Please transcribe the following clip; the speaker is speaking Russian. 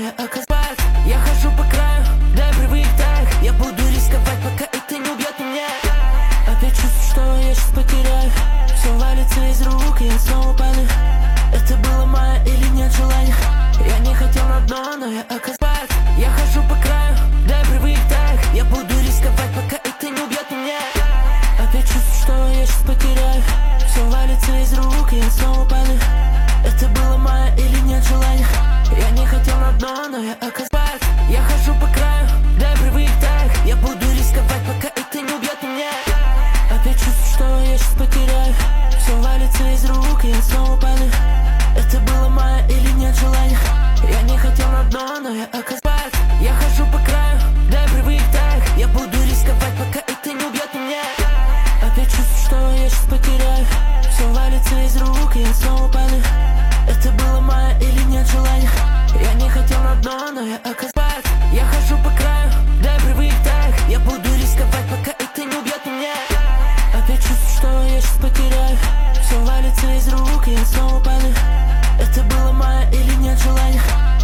я оказалась. Я хожу по краю, дай привык так. Я буду рисковать, пока это не убьет меня. Опять чувствую, что я сейчас потеряю. Все валится из рук, и я снова падаю. Это было мое или нет желания. Я не хотел на дно, но я оказалась. Я хожу по краю, дай привык так. Я буду рисковать, пока это не убьет меня. Опять чувствую, что я сейчас потеряю. Все валится из рук, и я снова падаю. Это было мое или нет желания. Я не хотел на дно, но я оказалась. Я хожу по краю, дай привык так. Я буду рисковать, пока это не убьет меня. Опять чувствую, что я сейчас потеряю. Все валится из рук, и я снова падаю. Это было мое или нет желания. Я не хотел на дно, но я оказалась. Я хожу по краю, дай привык так. Я буду рисковать, пока это не убьет меня. Опять чувствую, что я сейчас потеряю. Все валится из рук, и я снова падаю. Это было мое или нет желания. Я не хотел на дно, но я оказалась. Я хожу по краю, дай привык так. Я буду рисковать, пока это не убьет меня. Опять чувствую, что я сейчас потеряю. Все валится из рук, и я снова падаю. Это было мое или нет желания.